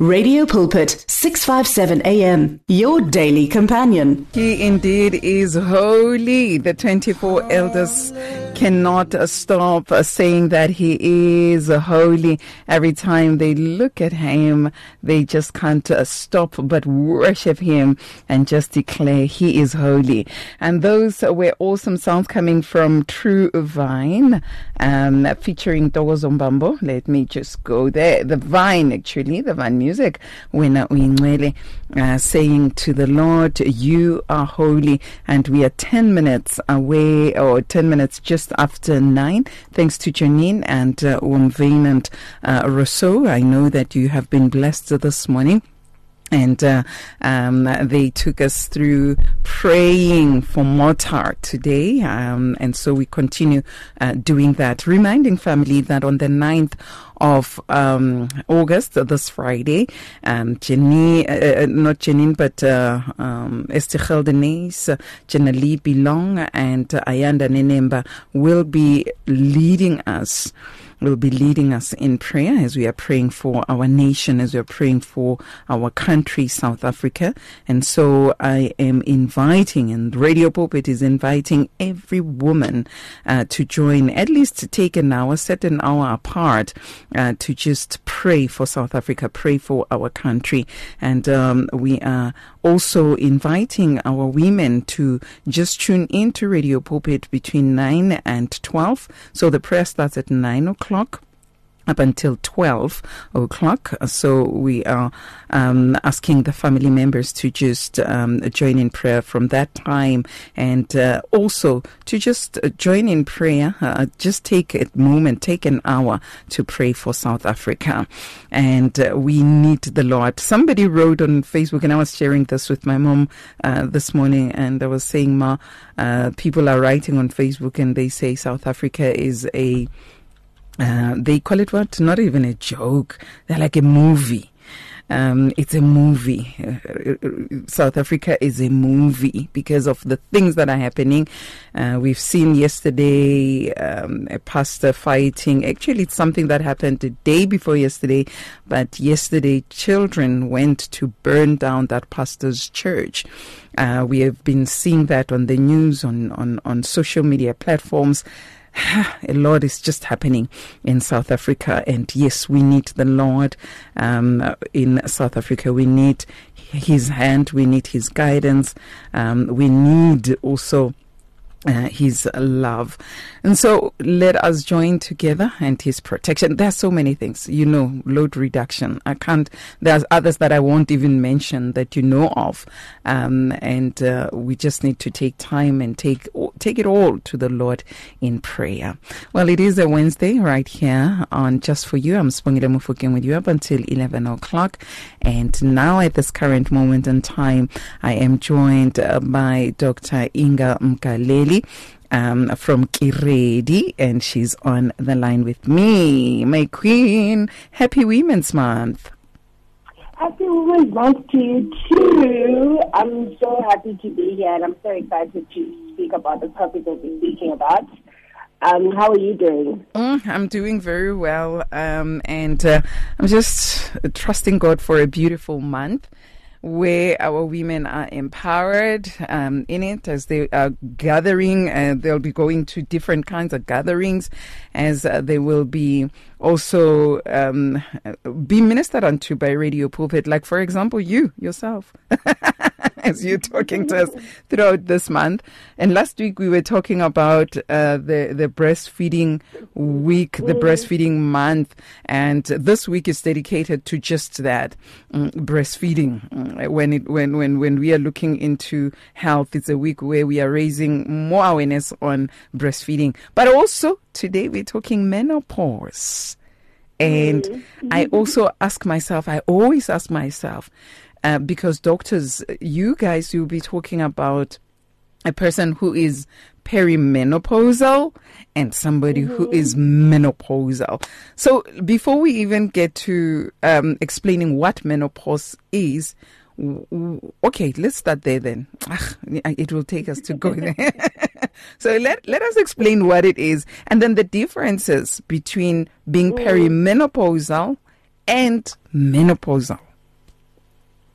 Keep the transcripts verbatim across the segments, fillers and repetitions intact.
Radio Pulpit, six fifty-seven A M, your daily companion. He indeed is holy. The twenty-four elders cannot stop saying that he is holy. Every time they look at him, they just can't stop but worship him and just declare he is holy. And those were awesome sounds coming from True Vine, um, featuring Dogozo Mbambo. Let me just go there. The Vine, actually, the Vine music. Wena Uyingcwele, uh, saying to the Lord, you are holy. And we are ten minutes away, or ten minutes just after nine. Thanks to Janine and uh, Umvane and uh, Rousseau. I know that you have been blessed this morning. And uh, um, they took us through praying for Motar today. Um, and so we continue uh, doing that. Reminding family that on the ninth of um, August, uh, this Friday, um, Jenny, uh, not Janine, but uh, um, Esther Denise, uh, Jenali Bilong, and uh, Ayanda Nenemba will be leading us. will be leading us in prayer as we are praying for our nation, as we are praying for our country, South Africa. And so I am inviting, and Radio Pulpit is inviting every woman uh, to join, at least to take an hour, set an hour apart uh, to just pray for South Africa, pray for our country. And um, we are also inviting our women to just tune into Radio Pulpit between nine and twelve. So the prayer starts at nine o'clock. Up until twelve o'clock. So we are um, asking the family members to just um, join in prayer from that time, and uh, also to just join in prayer. Uh, just take a moment, take an hour to pray for South Africa. And uh, we need the Lord. Somebody wrote on Facebook, and I was sharing this with my mom uh, this morning, and I was saying, Ma, uh, people are writing on Facebook and they say South Africa is a Uh, they call it what? Not even a joke. They're like a movie. Um, it's a movie. Uh, South Africa is a movie because of the things that are happening. Uh, we've seen yesterday um, a pastor fighting. Actually, it's something that happened the day before yesterday. But yesterday, children went to burn down that pastor's church. Uh, we have been seeing that on the news, on, on, on social media platforms. A lot is just happening in South Africa, and yes, we need the Lord um, in South Africa. We need his hand, we need his guidance, um, we need also Uh, his love. And so let us join together and his protection. There's so many things, you know, load reduction. I can't, there's others that I won't even mention that you know of. Um, and uh, we just need to take time and take take it all to the Lord in prayer. Well, it is a Wednesday right here on Just For You. I'm Spongile Mufokeng with you up until eleven o'clock. And now at this current moment in time, I am joined uh, by Doctor Inga Mkaleli. Um, from Kiredi, and she's on the line with me, my queen. Happy Women's Month. Happy Women's Month to you too. I'm so happy to be here, and I'm so excited to speak about the topic that we're speaking about. Um, how are you doing? Mm, I'm doing very well, um, and uh, I'm just trusting God for a beautiful month, where our women are empowered um, in it as they are gathering. Uh, they'll be going to different kinds of gatherings, as uh, they will be also um, be ministered unto by Radio Pulpit. Like, for example, you yourself, as you're talking to us throughout this month. And last week we were talking about uh, the, the breastfeeding week, the breastfeeding month. And this week is dedicated to just that, um, breastfeeding. When it when, when, when we are looking into health, it's a week where we are raising more awareness on breastfeeding. But also today we're talking menopause. And mm-hmm. I also ask myself, I always ask myself, uh, because doctors, you guys, you'll be talking about a person who is perimenopausal and somebody mm-hmm. who is menopausal. So before we even get to um, explaining what menopause is, okay, let's start there then. Ugh, it will take us to go there. So let, let us explain what it is, and then the differences between being perimenopausal and menopausal.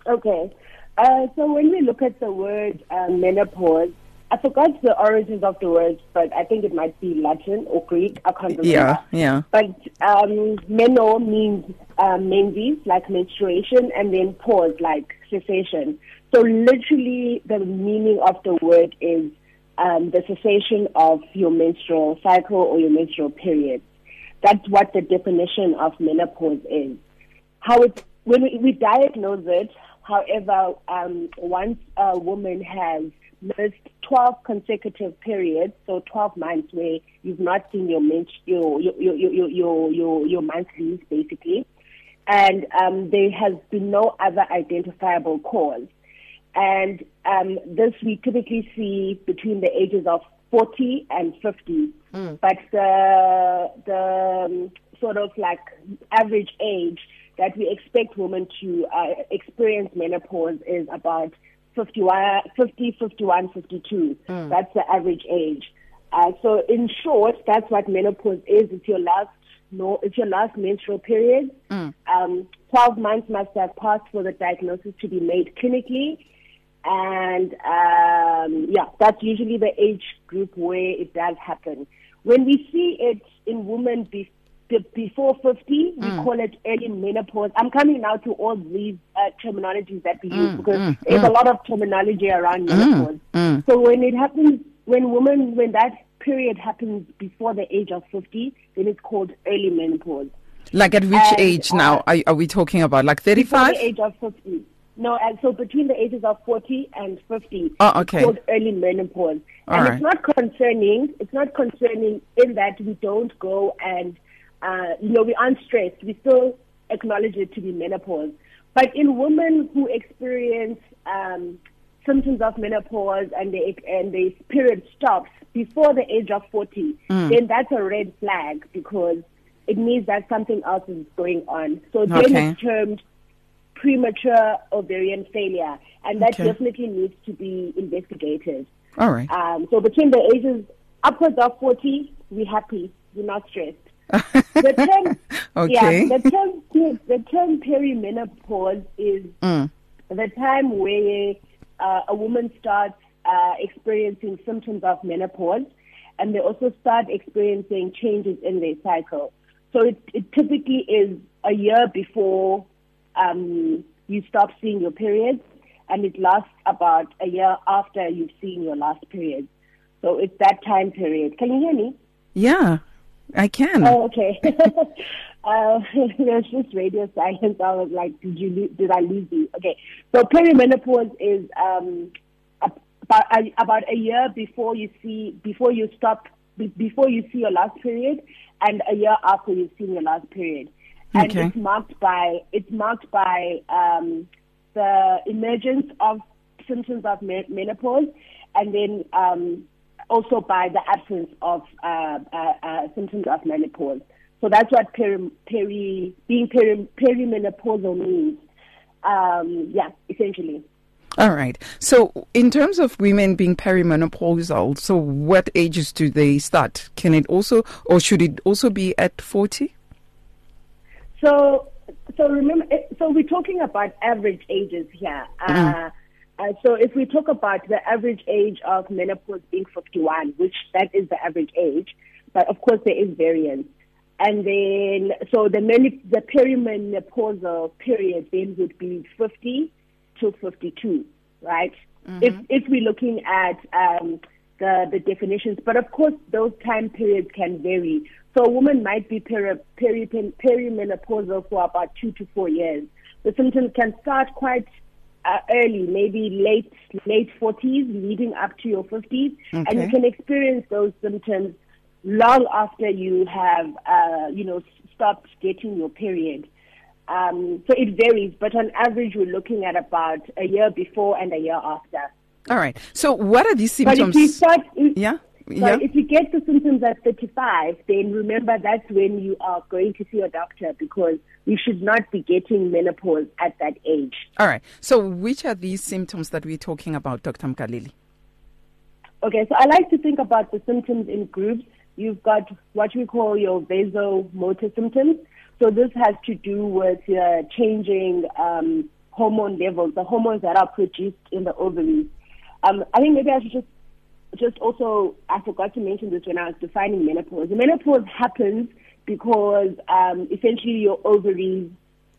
Okay. Uh, so when we look at the word uh, menopause, I forgot the origins of the word, but I think it might be Latin or Greek. I can't remember. Yeah, yeah. But um, meno means um, menses, like menstruation, and then pause, like cessation. So literally the meaning of the word is um, the cessation of your menstrual cycle or your menstrual period. That's what the definition of menopause is. How it, when we, we diagnose it, however, um, once a woman has missed twelve consecutive periods, so twelve months where you've not seen your men- your, your, your, your, your, your, your monthlies, basically, and um, there has been no other identifiable cause. And um, this we typically see between the ages of forty and fifty. Mm. But the, the um, sort of like average age that we expect women to uh, experience menopause is about fifty-one, fifty, fifty-one, fifty-two. Mm. That's the average age. Uh, so in short, that's what menopause is. It's your last no, it's your last menstrual period. Mm. Um, twelve months must have passed for the diagnosis to be made clinically. And um, yeah, that's usually the age group where it does happen. When we see it in women be, be, before fifty, we mm. call it early menopause. I'm coming now to all these uh, terminologies that we mm, use because mm, there's mm. a lot of terminology around menopause. Mm, mm. So when it happens, when women, when that period happens before the age of fifty, then it's called early menopause. Like at which and, age now uh, are, are we talking about? Like thirty-five? Before the age of fifty. No, and so between the ages of forty and fifty, oh, okay. It's called early menopause. All and right. it's not concerning. It's not concerning in that we don't go and, uh, you know, we aren't stressed. We still acknowledge it to be menopause. But in women who experience um, symptoms of menopause and the and the period stops before the age of forty, mm. then that's a red flag because it means that something else is going on. So then okay. it's termed premature ovarian failure, and that okay. definitely needs to be investigated. All right. Um, so between the ages upwards of forty, we're happy, we're not stressed. The term, okay. yeah, the term, the term perimenopause is mm. the time where uh, a woman starts uh, experiencing symptoms of menopause, and they also start experiencing changes in their cycle. So it, it typically is a year before um, you stop seeing your periods, and it lasts about a year after you've seen your last period. So it's that time period. Can you hear me? Yeah, I can. Oh, okay. uh, there's just radio silence. I was like, did you lo- did I lose you? Okay. So perimenopause is um, about a, about a year before you see before you stop before you see your last period, and a year after you've seen your last period. And okay. it's marked by it's marked by um, the emergence of symptoms of me- menopause, and then um, also by the absence of uh, uh, uh, symptoms of menopause. So that's what peri, peri being peri, perimenopausal means. Um, yeah, essentially. All right. So in terms of women being perimenopausal, so what ages do they start? Can it also, or should it also be at forty? So, so remember, so we're talking about average ages here. Mm. Uh, uh, so if we talk about the average age of menopause being fifty-one, which that is the average age, but of course there is variance. And then, so the meni- the perimenopausal period then would be fifty to fifty-two, right? Mm-hmm. If if we're looking at um, the the definitions, but of course those time periods can vary. So a woman might be peri- peri- perimenopausal for about two to four years. The symptoms can start quite uh, early, maybe late late forties, leading up to your fifties, okay. and you can experience those symptoms long after you have, uh, you know, stopped getting your period. Um, so it varies, but on average, we're looking at about a year before and a year after. All right. So what are these symptoms? But if you start, yeah. So yeah. if you get the symptoms at thirty-five, then remember that's when you are going to see a doctor, because you should not be getting menopause at that age. All right. So which are these symptoms that we're talking about, Doctor Mkaleli? Okay, so I like to think about the symptoms in groups. You've got what we call your vasomotor symptoms. So this has to do with uh, changing um, hormone levels, the hormones that are produced in the ovaries. Um, I think maybe I should just just also, I forgot to mention this when I was defining menopause. Menopause happens because um, essentially your ovaries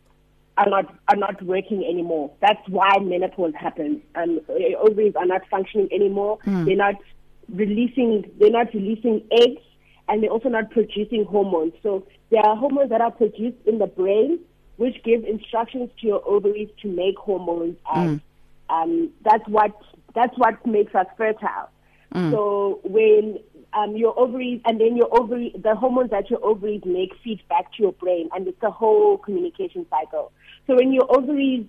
are not are not working anymore. That's why menopause happens. Um, your ovaries are not functioning anymore. Mm. They're not releasing. They're not releasing eggs, and they're also not producing hormones. So there are hormones that are produced in the brain, which give instructions to your ovaries to make hormones, and mm. um, that's what that's what makes us fertile. Mm. So when um, your ovaries, and then your ovary, the hormones that your ovaries make feed back to your brain, and it's a whole communication cycle. So when your ovaries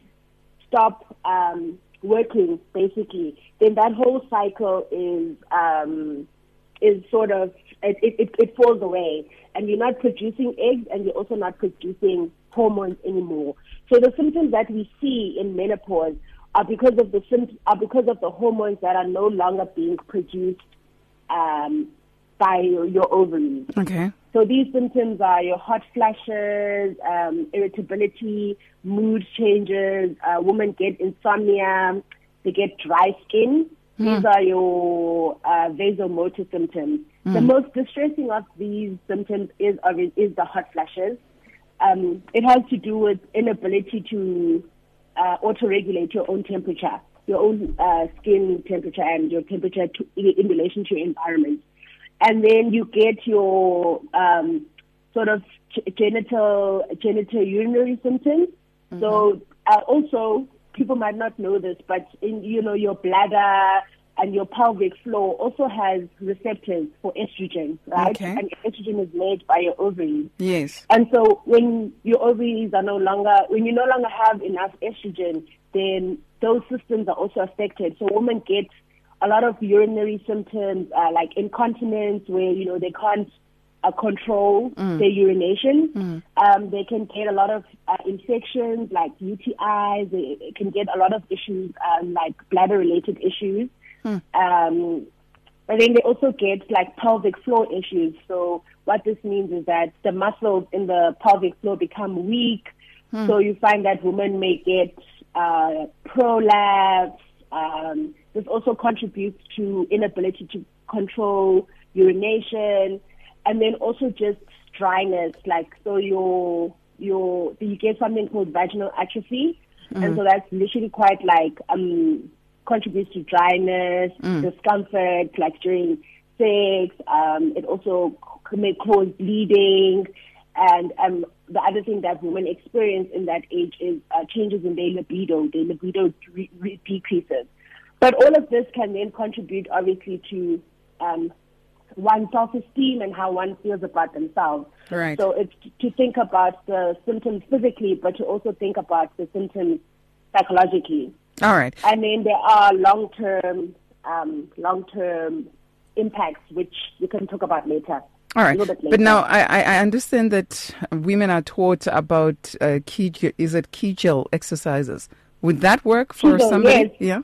stop um, working, basically, then that whole cycle is um, is sort of it, it, it falls away, and you're not producing eggs, and you're also not producing hormones anymore. So the symptoms that we see in menopause are because of the are because of the hormones that are no longer being produced um, by your, your ovaries. Okay. So these symptoms are your hot flashes, um, irritability, mood changes. Uh, women get insomnia. They get dry skin. Mm. These are your uh, vasomotor symptoms. Mm. The most distressing of these symptoms is is the hot flashes. Um, it has to do with inability to Uh, auto-regulate your own temperature, your own uh, skin temperature and your temperature to, in relation to your environment. And then you get your um, sort of genital, genital urinary symptoms. Mm-hmm. So uh, also, people might not know this, but in, you know, your bladder and your pelvic floor also has receptors for estrogen, right? Okay. And estrogen is made by your ovaries. Yes. And so when your ovaries are no longer, when you no longer have enough estrogen, then those systems are also affected. So women get a lot of urinary symptoms, uh, like incontinence, where, you know, they can't uh, control mm. their urination. Mm. Um, they can get a lot of uh, infections like U T Is. They can get a lot of issues um, like bladder-related issues. Hmm. Um, and then they also get like pelvic floor issues. So what this means is that the muscles in the pelvic floor become weak. Hmm. So you find that women may get uh, prolapse. Um, this also contributes to inability to control urination, and then also just dryness. Like so, your your you get something called vaginal atrophy, hmm. and so that's literally quite like um. contributes to dryness, mm. discomfort, like during sex. Um, it also may cause bleeding. And um, the other thing that women experience in that age is uh, changes in their libido. Their libido re- re- decreases. But all of this can then contribute, obviously, to um, one's self-esteem and how one feels about themselves. Right. So it's to think about the symptoms physically, but to also think about the symptoms psychologically. All right. And then there are long-term, um, long-term impacts, which we can talk about later. All right. Later. But now I, I understand that women are taught about uh, Kegel, is it Kegel exercises? Would that work for Kegel, somebody? Yes. Yeah.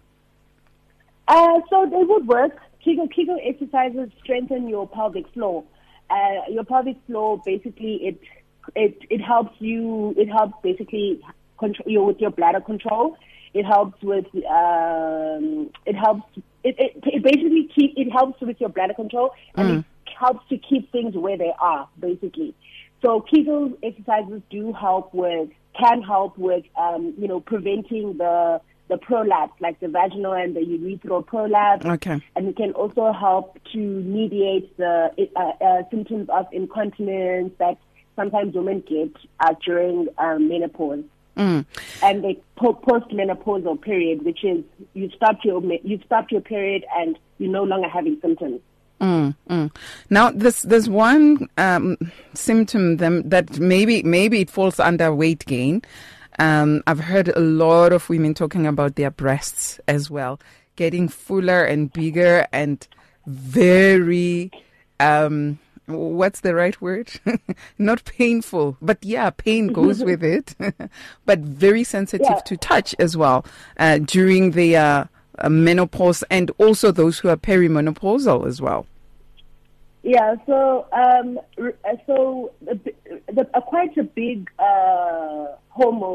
Uh, so they would work. Kegel, Kegel exercises strengthen your pelvic floor. Uh, your pelvic floor basically it it it helps you. It helps basically control you with your bladder control. It helps with um, it helps it, it, it basically keep it helps with your bladder control, and mm. it helps to keep things where they are basically. So Kegel exercises do help with can help with um, you know preventing the the prolapse, like the vaginal and the urethral prolapse. Okay. And it can also help to mediate the uh, uh, symptoms of incontinence that sometimes women get uh, during um, menopause. Mm. And the po- post-menopausal period, which is you've stopped your you've stopped your period and you're no longer having symptoms. Mm, mm. Now, there's there's one um, symptom them, that maybe maybe it falls under weight gain. Um, I've heard a lot of women talking about their breasts as well, getting fuller and bigger and very. Um, What's the right word? Not painful, but yeah, pain goes with it, but very sensitive yeah. to touch as well uh, during the uh, uh, menopause, and also those who are perimenopausal as well. Yeah, so um, so the, the, uh, quite a big uh, hormone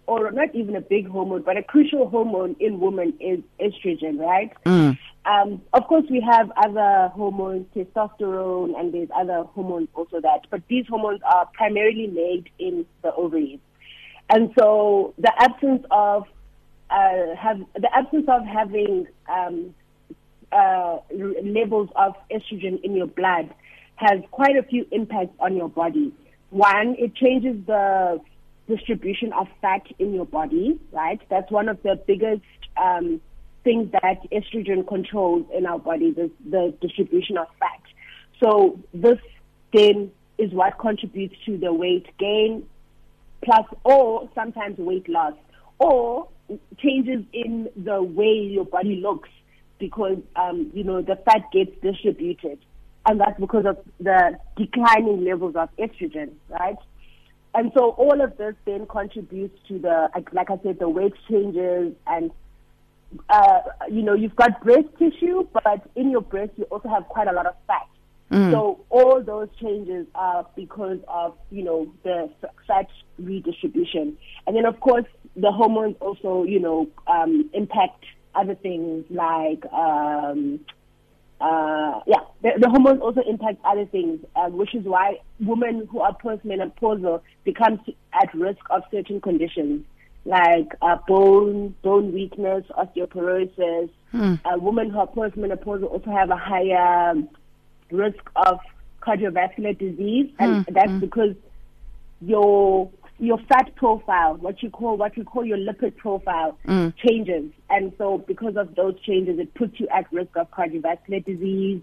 or not even a big hormone, but a crucial hormone in women is estrogen, right? Mm. Um, of course, we have other hormones, testosterone, and there's other hormones also that, but these hormones are primarily made in the ovaries. And so the absence of uh, have the absence of having um, uh, levels of estrogen in your blood has quite a few impacts on your body. One, it changes the distribution of fat in your body, right? That's one of the biggest um, things that estrogen controls in our body, the, the distribution of fat. So this then is what contributes to the weight gain, plus or sometimes weight loss, or changes in the way your body looks because, um, you know, the fat gets distributed. And that's because of the declining levels of estrogen, right? And so all of this then contributes to the, like I said, the weight changes and, uh, you know, you've got breast tissue, but in your breast you also have quite a lot of fat. Mm. So all those changes are because of, you know, the fat redistribution. And then, of course, the hormones also, you know, um, impact other things like, um, uh, yeah, the, the hormones also impact other things, uh, which is why women who are postmenopausal become at risk of certain conditions like uh, bone, bone weakness, osteoporosis. Mm. Uh, women who are postmenopausal also have a higher risk of cardiovascular disease, and mm. that's mm. because your your fat profile, what you call what you call your lipid profile, mm. changes, and so because of those changes, it puts you at risk of cardiovascular disease.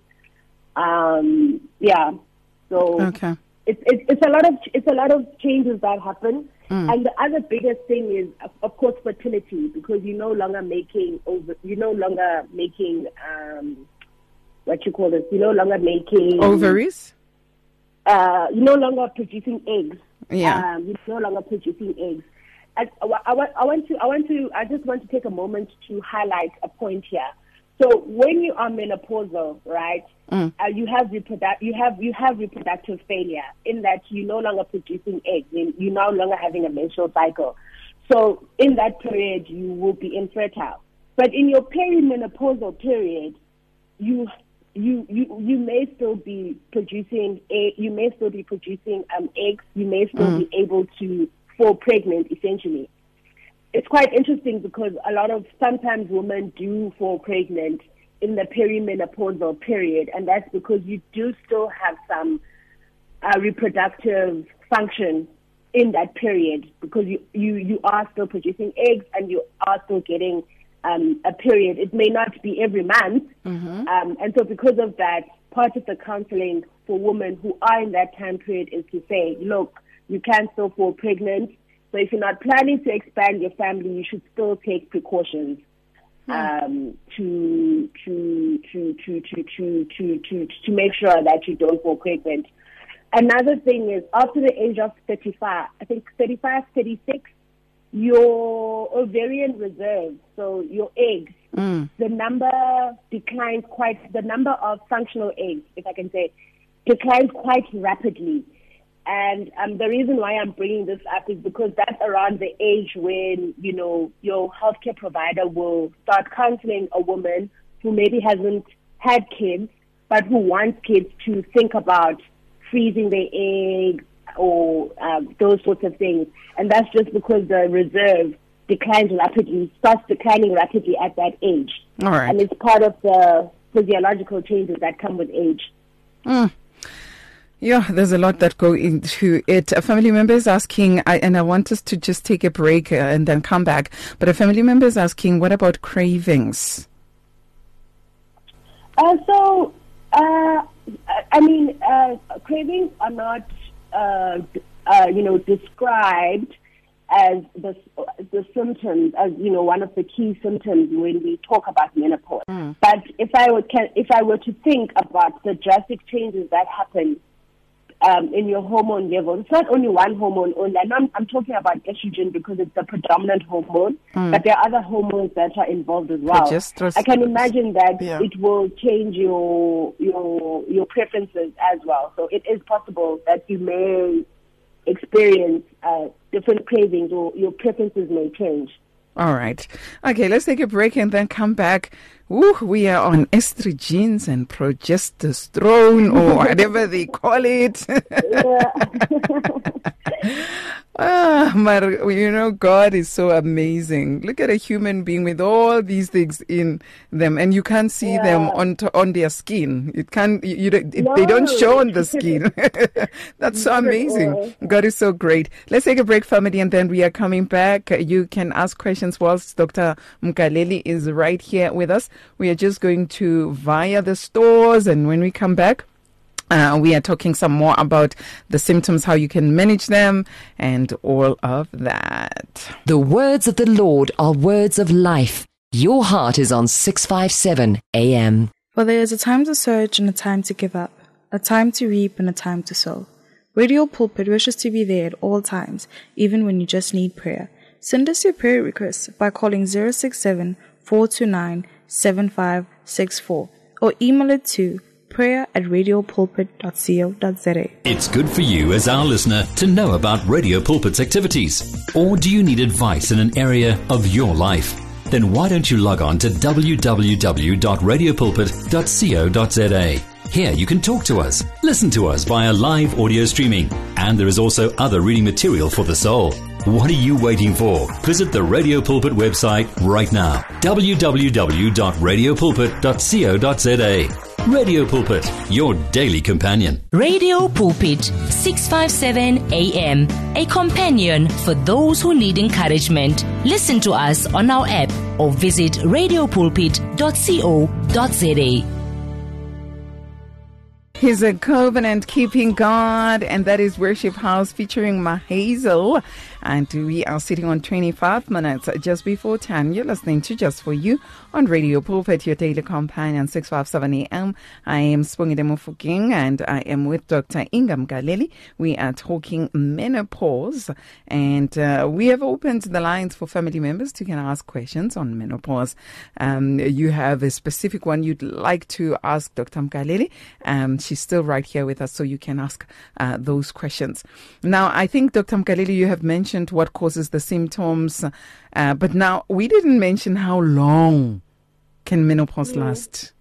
Um, yeah, so okay. it's it, it's a lot of it's a lot of changes that happen, mm. and the other biggest thing is, of, of course, fertility, because you're no longer making over, you're no longer making um, what you call this, you're no longer making ovaries. Uh, you're no longer producing eggs. Yeah, um, you're no longer producing eggs. And I, I, want, I want to, I want to, I just want to take a moment to highlight a point here. So when you are menopausal, right, mm. uh, you have reproduct, you have, you have reproductive failure in that you're no longer producing eggs. You're no longer having a menstrual cycle. So in that period, you will be infertile. But in your perimenopausal period, you You, you you may still be producing a, you may still be producing um, eggs. You may still mm. be able to fall pregnant. Essentially, it's quite interesting because a lot of sometimes women do fall pregnant in the perimenopausal period, and that's because you do still have some uh, reproductive function in that period because you, you you are still producing eggs and you are still getting Um, a period. It may not be every month. Mm-hmm. Um, and so because of that, part of the counseling for women who are in that time period is to say, look, you can still fall pregnant. So if you're not planning to expand your family, you should still take precautions mm. um, to, to, to, to, to, to, to, to, to make sure that you don't fall pregnant. Another thing is after the age of thirty-five, I think thirty-five, thirty-six, your ovarian reserve, so your eggs, mm. the number declines quite, the number of functional eggs, if I can say, declines quite rapidly. And um, the reason why I'm bringing this up is because that's around the age when, you know, your healthcare provider will start counseling a woman who maybe hasn't had kids, but who wants kids to think about freezing their eggs, or um, those sorts of things. And that's just because the reserve declines rapidly, starts declining rapidly at that age. All right. And it's part of the physiological changes that come with age. Mm. Yeah, there's a lot that go into it. A family member is asking, I, and I want us to just take a break uh, and then come back, but a family member is asking, what about cravings? Uh, so, uh, I mean, uh, cravings are not Uh, uh, you know, described as the the symptoms, as you know, one of the key symptoms when we talk about menopause. Mm. But if I were can, if I were to think about the drastic changes that happen um, in your hormone levels, it's not only one hormone only. I know I'm, I'm talking about estrogen because it's the predominant hormone, mm. but there are other hormones that are involved as well. I can imagine that yeah. it will change your your your preferences as well. So it is possible that you may experience uh, different cravings, or your preferences may change. All right. Okay, let's take a break and then come back. Ooh, we are on estrogens and progesterone, or whatever they call it. Ah, but you know, God is so amazing. Look at a human being with all these things in them, and you can't see yeah. them on to, on their skin. It can't. You, you it, no. They don't show on the skin. That's so amazing. God is so great. Let's take a break, family, and then we are coming back. You can ask questions whilst Doctor Mkaleli is right here with us. We are just going to via the stores, and when we come back, Uh, we are talking some more about the symptoms, how you can manage them, and all of that. The words of the Lord are words of life. Your heart is on six fifty-seven A M. For there is a time to search and a time to give up, a time to reap and a time to sow. Radio Pulpit wishes to be there at all times, even when you just need prayer. Send us your prayer requests by calling zero six seven, four two nine, seven five six four or email it to prayer at radiopulpit dot co dot za. It's good for you as our listener to know about Radio Pulpit's activities. Or do you need advice in an area of your life? Then why don't you log on to w w w dot radio pulpit dot co dot za. Here you can talk to us, listen to us via live audio streaming, and there is also other reading material for the soul. What are you waiting for? Visit the Radio Pulpit website right now, w w w dot radio pulpit dot co dot za. Radio Pulpit, your daily companion. Radio Pulpit, six fifty-seven A M, a companion for those who need encouragement. Listen to us on our app or visit radio pulpit dot co dot za. He's a covenant-keeping God, and that is Worship House featuring Mahazel. And we are sitting on twenty-five minutes just before ten. You're listening to Just For You on Radio Pulpit, your daily companion, six fifty-seven A M. I am Spongile Mofokeng, and I am with Doctor Inga Mkaleli. We are talking menopause, and uh, we have opened the lines for family members to can ask questions on menopause. Um, you have a specific one you'd like to ask Doctor Mkaleli. Um, she's still right here with us, so you can ask uh, those questions. Now, I think, Doctor Mkaleli, you have mentioned what causes the symptoms, uh, but now we didn't mention how long can menopause last.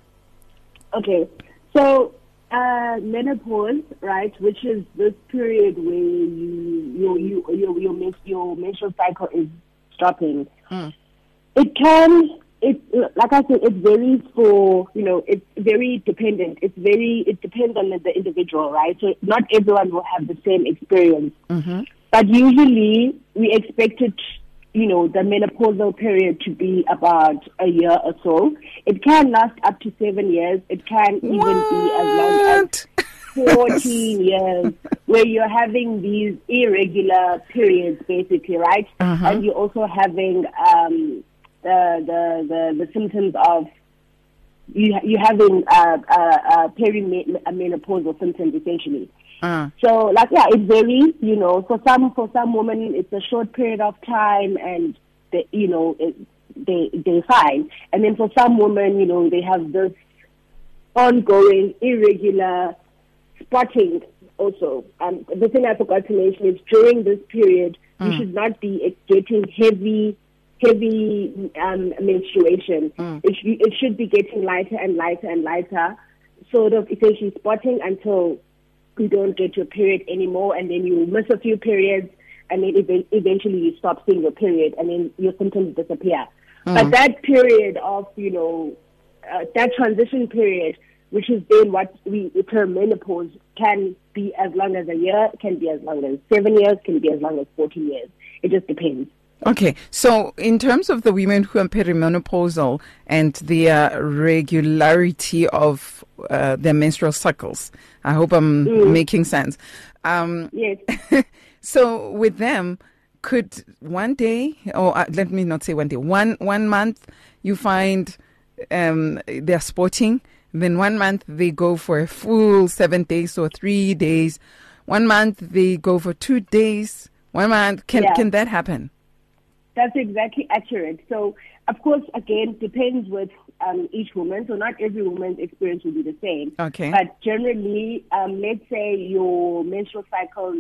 Okay, so uh, menopause, right, which is this period where you your you your your, your, your menstrual cycle is stopping. Mm. It can. It, like I said, it varies for, you know, it's very dependent. It's very, it depends on the individual, right? So not everyone will have the same experience. Mm-hmm. But usually we expect it, you know, the menopausal period to be about a year or so. It can last up to seven years. It can even what? be as long as fourteen years, where you're having these irregular periods, basically, right? Uh-huh. And you're also having um, the, the the the symptoms of you you having uh, uh, uh, perimenopausal symptoms, essentially. Uh. So, like, yeah, it varies. You know, for some for some women, it's a short period of time, and they, you know, it, they they're fine. And then for some women, you know, they have this ongoing irregular spotting. Also, um, the thing I forgot to mention is during this period, mm. you should not be getting heavy, heavy um, menstruation. Mm. It, sh- it should be getting lighter and lighter and lighter, sort of essentially spotting until you don't get your period anymore, and then you miss a few periods, and then ev- eventually you stop seeing your period, and then your symptoms disappear. Mm. But that period of, you know, uh, that transition period, which is then what we term menopause, can be as long as a year, can be as long as seven years, can be as long as fourteen years. It just depends. Okay, so in terms of the women who are perimenopausal and the uh, regularity of uh, their menstrual cycles, I hope I'm mm. making sense. Um, yes. So with them, could one day, or uh, let me not say one day, one one month you find um, they're sporting, then one month they go for a full seven days or three days, one month they go for two days, one month, can, yeah. can that happen? That's exactly accurate. So, of course, again, depends with um, each woman. So not every woman's experience will be the same. Okay. But generally, um, let's say your menstrual cycle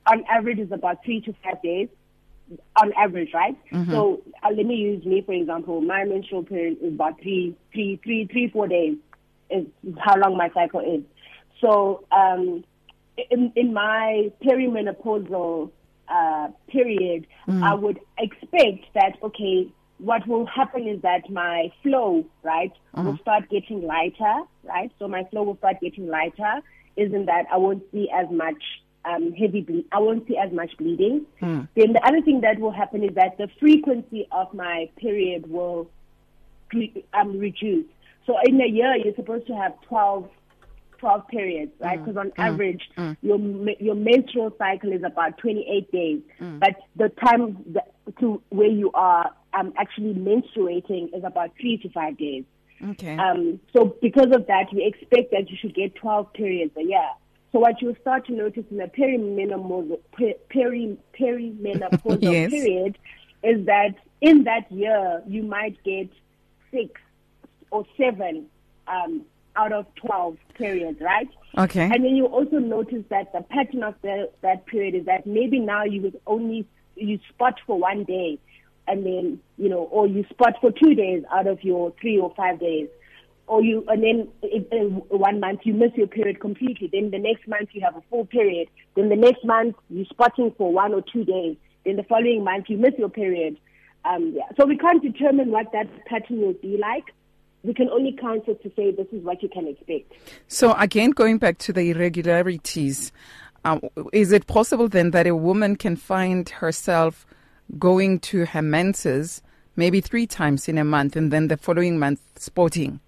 on average is about three to five days. On average, right? Mm-hmm. So uh, let me use me for example. My menstrual period is about three, three, three, three, four days. Is how long my cycle is. So um, in in my perimenopausal uh, period, mm. I would expect that okay, what will happen is that my flow, right, mm. will start getting lighter, right? So my flow will start getting lighter. Isn't that I won't see as much. Um, heavy bleed. I won't see as much bleeding. Mm. Then the other thing that will happen is that the frequency of my period will um, reduce. So in a year, you're supposed to have twelve, twelve periods, right? Because mm. on mm. average, mm. your your menstrual cycle is about twenty-eight days. Mm. But the time that, to where you are um, actually menstruating is about three to five days. Okay. Um, so because of that, we expect that you should get twelve periods a year. So what you'll start to notice in the perimenopausal, peri, perimenopausal yes. period is that in that year, you might get six or seven um, out of twelve periods, right? Okay. And then you also notice that the pattern of the, that period is that maybe now you would only, you spot for one day, and then, you know, or you spot for two days out of your three or five days. Or you, and then in one month you miss your period completely. Then the next month you have a full period. Then the next month you're spotting for one or two days. Then the following month you miss your period. Um, yeah. So we can't determine what that pattern will be like. We can only counsel to say this is what you can expect. So again, going back to the irregularities, um, is it possible then that a woman can find herself going to her menses maybe three times in a month and then the following month spotting?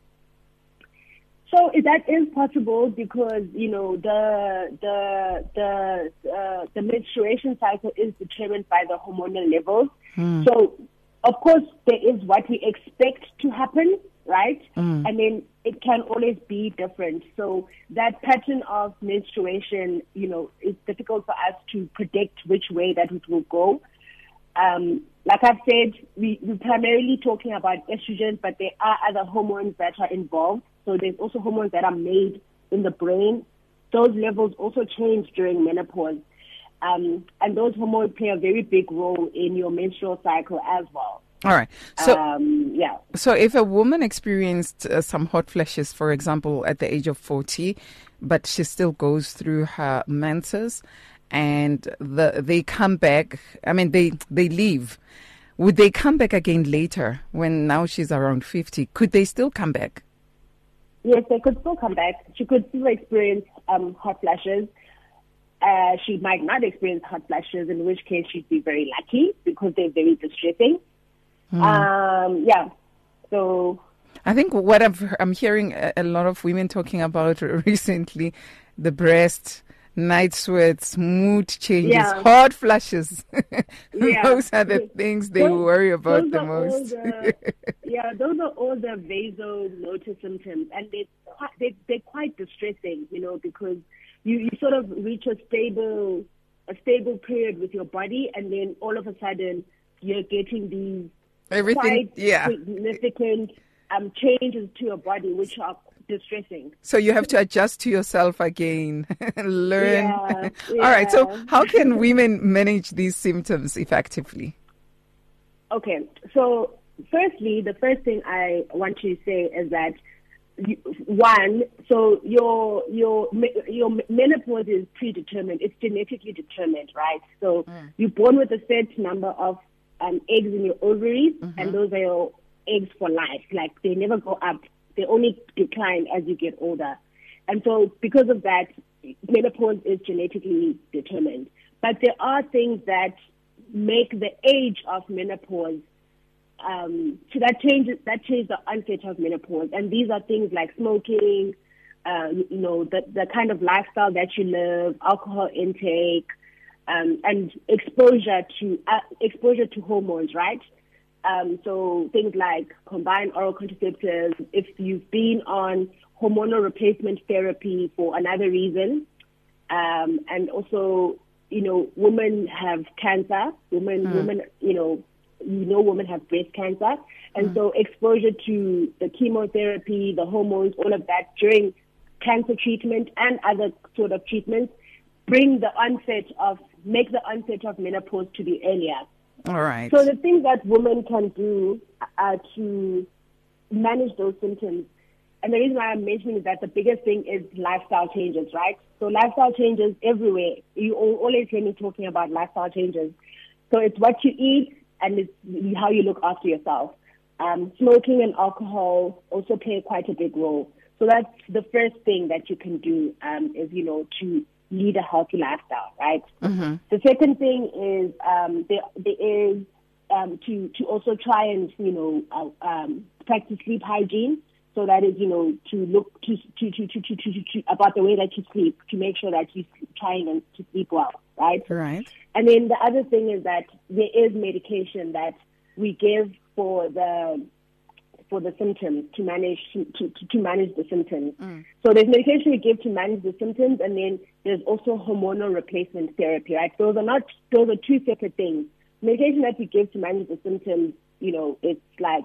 So that is possible because, you know, the the the uh, the menstruation cycle is determined by the hormonal levels. Mm. So, of course, there is what we expect to happen, right? Mm. And then it can always be different. So that pattern of menstruation, you know, it's difficult for us to predict which way that it will go. Um, like I've said, we, we're primarily talking about estrogen, but there are other hormones that are involved. So there's also hormones that are made in the brain. Those levels also change during menopause. Um, and those hormones play a very big role in your menstrual cycle as well. All right. So, um, yeah. So if a woman experienced uh, some hot flashes, for example, at the age of forty, but she still goes through her menses and the, they come back, I mean, they, they leave, would they come back again later when now she's around fifty? Could they still come back? Yes, they could still come back. She could still experience um, hot flashes. Uh, she might not experience hot flashes, in which case she'd be very lucky because they're very distressing. Mm. Um, yeah. So I think what I've, I'm hearing a, a lot of women talking about recently, the breast, night sweats, mood changes, yeah. hot flashes. Yeah. Those are the things they those, worry about the most. The, yeah, those are all the vasomotor symptoms, and they they they're quite distressing, you know, because you, you sort of reach a stable a stable period with your body, and then all of a sudden you're getting these everything quite yeah significant um changes to your body, which are distressing. So you have to adjust to yourself again, learn. Yeah, yeah. All right. So how can women manage these symptoms effectively? Okay. So firstly, the first thing I want to say is that you, one, so your your your menopause is predetermined. It's genetically determined, right? So mm. you're born with a set number of um, eggs in your ovaries, mm-hmm. and those are your eggs for life. Like they never go up. They only decline as you get older. And so because of that, menopause is genetically determined. But there are things that make the age of menopause, um, so that changes, that changes the onset of menopause. And these are things like smoking, uh, you know, the, the kind of lifestyle that you live, alcohol intake, um, and exposure to, uh, exposure to hormones, right? Um, so things like combined oral contraceptives, if you've been on hormonal replacement therapy for another reason, um, and also, you know, women have cancer, women, mm. women, you know, you know, women have breast cancer, and mm. so exposure to the chemotherapy, the hormones, all of that during cancer treatment and other sort of treatments bring the onset of, make the onset of menopause to be earlier. All right. So the things that women can do uh, to manage those symptoms, and the reason why I'm mentioning is that the biggest thing is lifestyle changes, right? So lifestyle changes everywhere. You always hear me talking about lifestyle changes. So it's what you eat and it's how you look after yourself. Um, smoking and alcohol also play quite a big role. So that's the first thing that you can do um, is, you know, to lead a healthy lifestyle, right? Mm-hmm. The second thing is um, there, there is um, to, to also try and, you know, uh, um, practice sleep hygiene. So that is, you know, to look to to, to, to, to, to, to about the way that you sleep, to make sure that you're trying and to sleep well, right? Right. And then the other thing is that there is medication that we give for the for the symptoms to manage to, to, to manage the symptoms. Mm. So there's medication we give to manage the symptoms, and then there's also hormonal replacement therapy, right? Those are not those are two separate things. Medication that we give to manage the symptoms, you know, it's like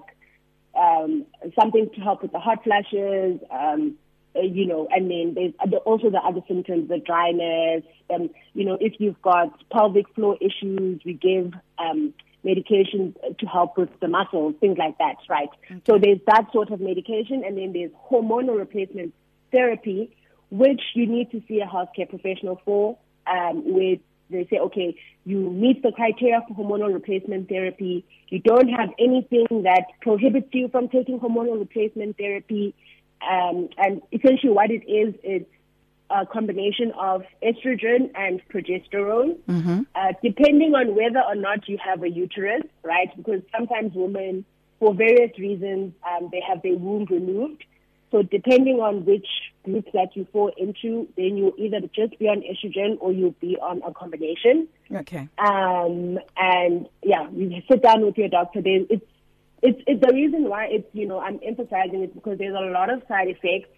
um, something to help with the hot flashes, um, uh, you know, and then there's also the other symptoms, the dryness. Um, you know, if you've got pelvic floor issues, we give um, medication to help with the muscles, things like that, right? Okay. So there's that sort of medication, and then there's hormonal replacement therapy, which you need to see a healthcare professional for, um, with they say, okay, you meet the criteria for hormonal replacement therapy. You don't have anything that prohibits you from taking hormonal replacement therapy. Um, and essentially what it is, it's a combination of estrogen and progesterone, mm-hmm. uh, depending on whether or not you have a uterus, right? Because sometimes women, for various reasons, um, they have their womb removed. So depending on which group that you fall into, then you'll either just be on estrogen or you'll be on a combination. Okay. Um, and yeah, you sit down with your doctor. There, it's, it's, it's the reason why it's, you know, I'm emphasizing it because there's a lot of side effects,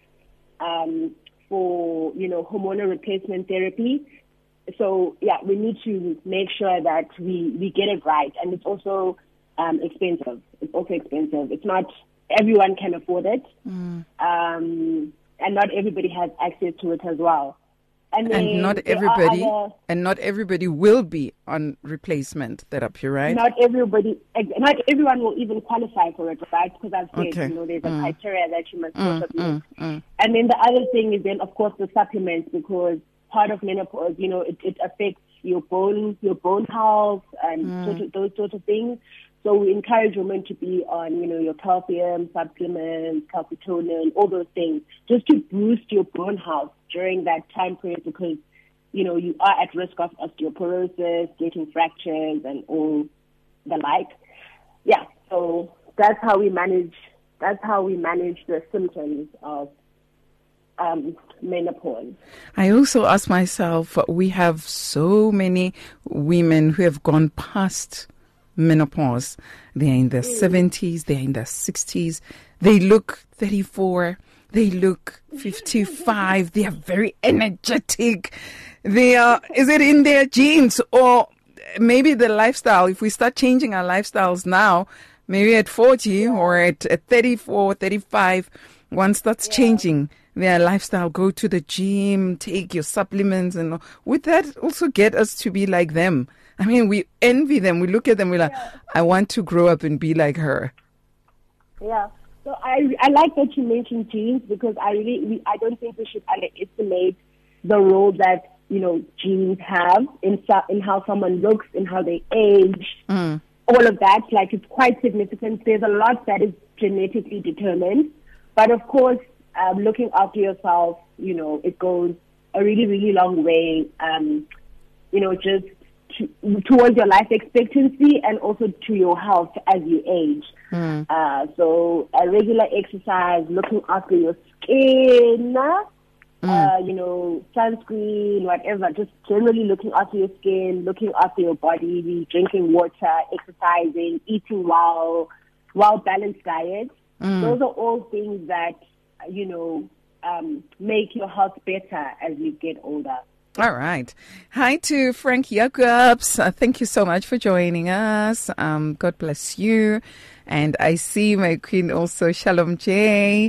um, for, you know, hormonal replacement therapy. So yeah, we need to make sure that we, we get it right. And it's also, um, expensive. It's also expensive. It's not, everyone can afford it, mm. um, and not everybody has access to it as well. And, and not everybody, other, and not everybody will be on replacement therapy, right? Not everybody, not everyone will even qualify for it, right? Because I've said, okay. you know, there's a mm. criteria that you must mm, sort of meet. Mm, mm. And then the other thing is then, of course, the supplements, because part of menopause, you know, it, it affects your bone, your bone health, and mm. sort of, those sort of things. So we encourage women to be on, you know, your calcium supplements, calcitonin, all those things, just to boost your bone health during that time period, because, you know, you are at risk of osteoporosis, getting fractures, and all the like. Yeah, so that's how we manage. That's how we manage the symptoms of um, menopause. I also ask myself, we have so many women who have gone past menopause. They're in their mm. seventies, they're in their sixties. They look thirty-four, they look fifty-five, they are very energetic. They are, is it in their genes or maybe the lifestyle? If we start changing our lifestyles now, maybe at forty or at, at thirty-four, thirty-five, one starts yeah. changing their lifestyle, go to the gym, take your supplements, and would that also get us to be like them? I mean, we envy them. We look at them. We're like, yeah. I want to grow up and be like her. Yeah. So I I like that you mentioned genes, because I really we, I don't think we should underestimate the role that, you know, genes have in in how someone looks, in how they age, mm. all of that. Like, it's quite significant. There's a lot that is genetically determined, but of course, um, looking after yourself, you know, it goes a really really long way. Um, you know, just To, towards your life expectancy and also to your health as you age. Mm. Uh, so a regular exercise, looking after your skin, mm. uh, you know, sunscreen, whatever, just generally looking after your skin, looking after your body, drinking water, exercising, eating well, well-balanced diet. Mm. Those are all things that, you know, um, make your health better as you get older. All right. Hi to Frank Jacobs. Uh, thank you so much for joining us. Um, God bless you. And I see my queen also, Shalom J,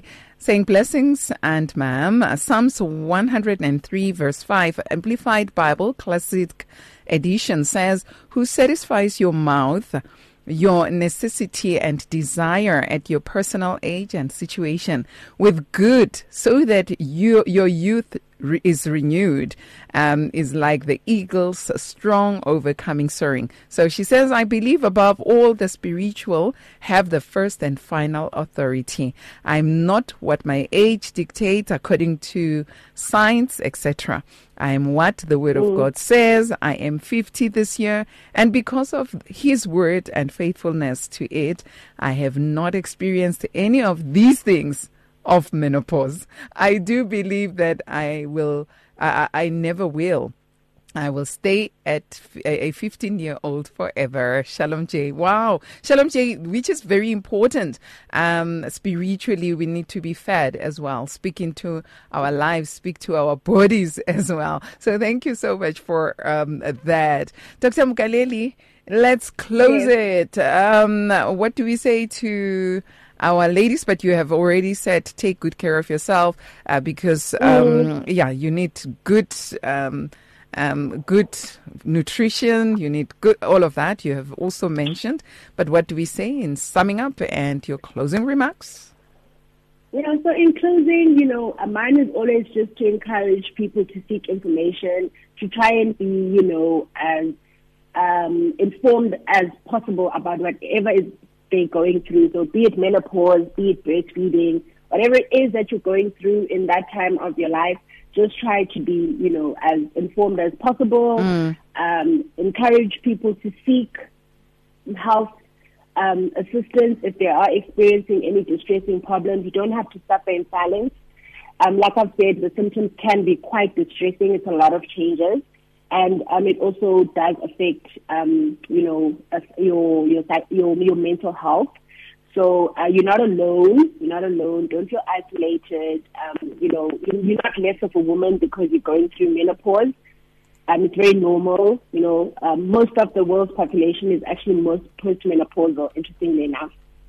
saying blessings and ma'am. Psalms one hundred three verse five, Amplified Bible Classic Edition says, who satisfies your mouth, your necessity and desire at your personal age and situation with good, so that you, your youth re- is renewed, um, is like the eagle's strong overcoming soaring. So she says, I believe above all the spiritual have the first and final authority. I'm not what my age dictates according to science, et cetera. I am what the Word of God says. I am fifty this year. And because of His Word and faithfulness to it, I have not experienced any of these things of menopause. I do believe that I will, I, I never will. I will stay at a fifteen-year-old forever. Shalom J. Wow. Shalom J, which is very important. Um, spiritually, we need to be fed as well. Speak into our lives, speak to our bodies as well. So thank you so much for um, that. Doctor Mukaleli, let's close yes. it. Um, what do we say to our ladies? But you have already said take good care of yourself uh, because, um, mm. yeah, you need good... Um, Um, good nutrition, you need good, all of that you have also mentioned. But what do we say in summing up and your closing remarks? Yeah, so in closing, you know, mine is always just to encourage people to seek information, to try and be, you know, as um, informed as possible about whatever is they're going through. So be it menopause, be it breastfeeding, whatever it is that you're going through in that time of your life, just try to be, you know, as informed as possible. Mm. Um, encourage people to seek health um, assistance if they are experiencing any distressing problems. You don't have to suffer in silence. Um, like I've said, the symptoms can be quite distressing. It's a lot of changes. And um, it also does affect, um, you know, uh, your, your, your, your mental health. So uh, you're not alone. You're not alone. Don't feel isolated. Um, you know, you're not less of a woman because you're going through menopause. Um, it's very normal. You know, um, most of the world's population is actually most postmenopausal, interestingly enough.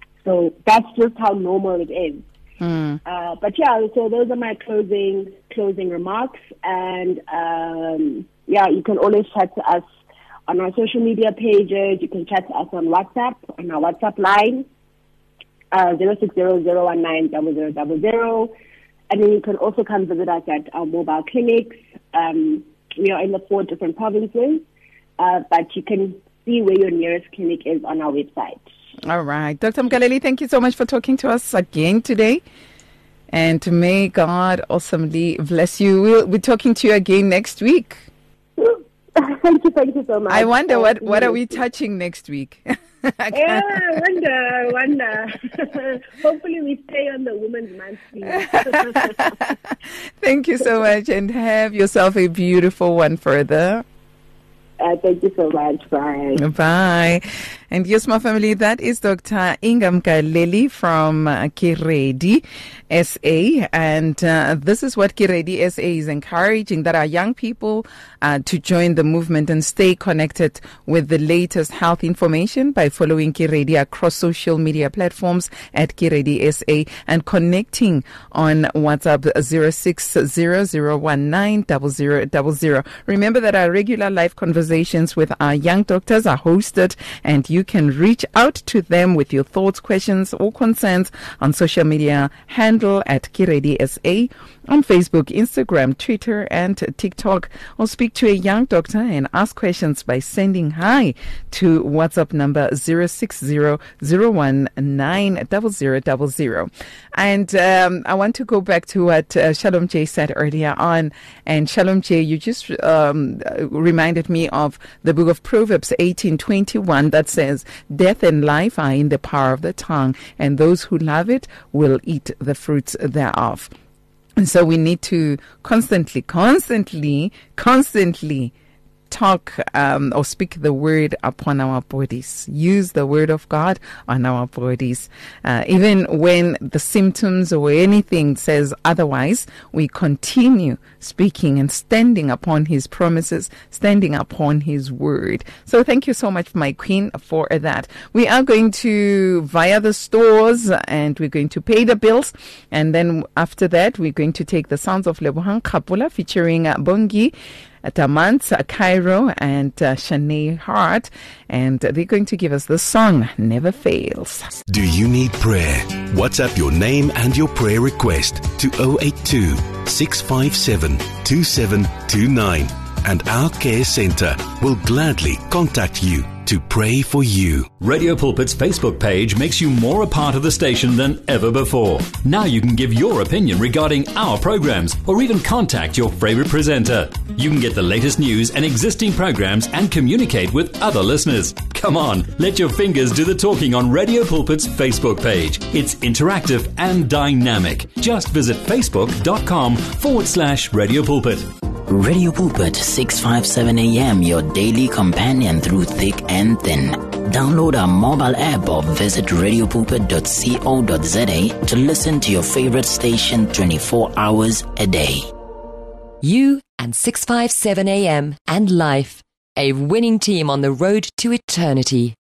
So that's just how normal it is. Mm. Uh, but yeah, so those are my closing closing remarks. And um, yeah, you can always chat to us on our social media pages. You can chat to us on WhatsApp, on our WhatsApp line. Uh, zero six zero zero one nine zero zero zero zero, and then you can also come visit us at our mobile clinics. Um, we are in the four different provinces, uh, but you can see where your nearest clinic is on our website. All right, Doctor Mukaleli, thank you so much for talking to us again today, and may God awesomely bless you. We'll be talking to you again next week. Thank you, thank you so much. I wonder what what are we touching next week. Yeah, I wonder, I wonder. Hopefully we stay on the Women's Month theme. Thank you so much, and have yourself a beautiful one further. Uh, thank you so much. Bye. Bye. And yes, my family, that is Doctor Inga Mukaleli from uh, Kiredi S A. And uh, this is what Kiredi S A is encouraging, that our young people uh, to join the movement and stay connected with the latest health information by following Kiredi across social media platforms at Kiredi S A and connecting on WhatsApp zero six zero zero one nine zero zero zero zero. Remember that our regular live conversations with our young doctors are hosted, and you can reach out to them with your thoughts, questions, or concerns on social media handle at Kiredi S A on Facebook, Instagram, Twitter, and TikTok, or speak to a young doctor and ask questions by sending hi to WhatsApp number zero six zero zero one nine zero zero zero zero. And um, I want to go back to what uh, Shalom J said earlier on. And Shalom J, you just um, reminded me of the book of Proverbs eighteen twenty-one that says, death and life are in the power of the tongue, and those who love it will eat the fruits thereof. And so we need to constantly, constantly, constantly talk um, or speak the word upon our bodies. Use the word of God on our bodies. Uh, even when the symptoms or anything says otherwise, we continue speaking and standing upon his promises, standing upon his word. So thank you so much, my queen, for that. We are going to via the stores and we're going to pay the bills. And then after that, we're going to take the sounds of Lebohang Kapula featuring uh, Bongi, Tamant, uh, Cairo, and uh, Shanae Hart, and they're going to give us the song Never Fails. Do you need prayer? WhatsApp your name and your prayer request to zero eight two, six five seven, two seven two nine, and our care centre will gladly contact you to pray for you. Radio Pulpit's Facebook page makes you more a part of the station than ever before. Now you can give your opinion regarding our programs or even contact your favorite presenter. You can get the latest news and existing programs and communicate with other listeners. Come on, let your fingers do the talking on Radio Pulpit's Facebook page. It's interactive and dynamic. Just visit facebook.com forward slash Radio Pulpit. Radio Pulpit six fifty-seven A M, your daily companion through thick and thin. Download our mobile app or visit radio pulpit dot co dot za to listen to your favorite station twenty-four hours a day. You and six fifty-seven A M and Life, a winning team on the road to eternity.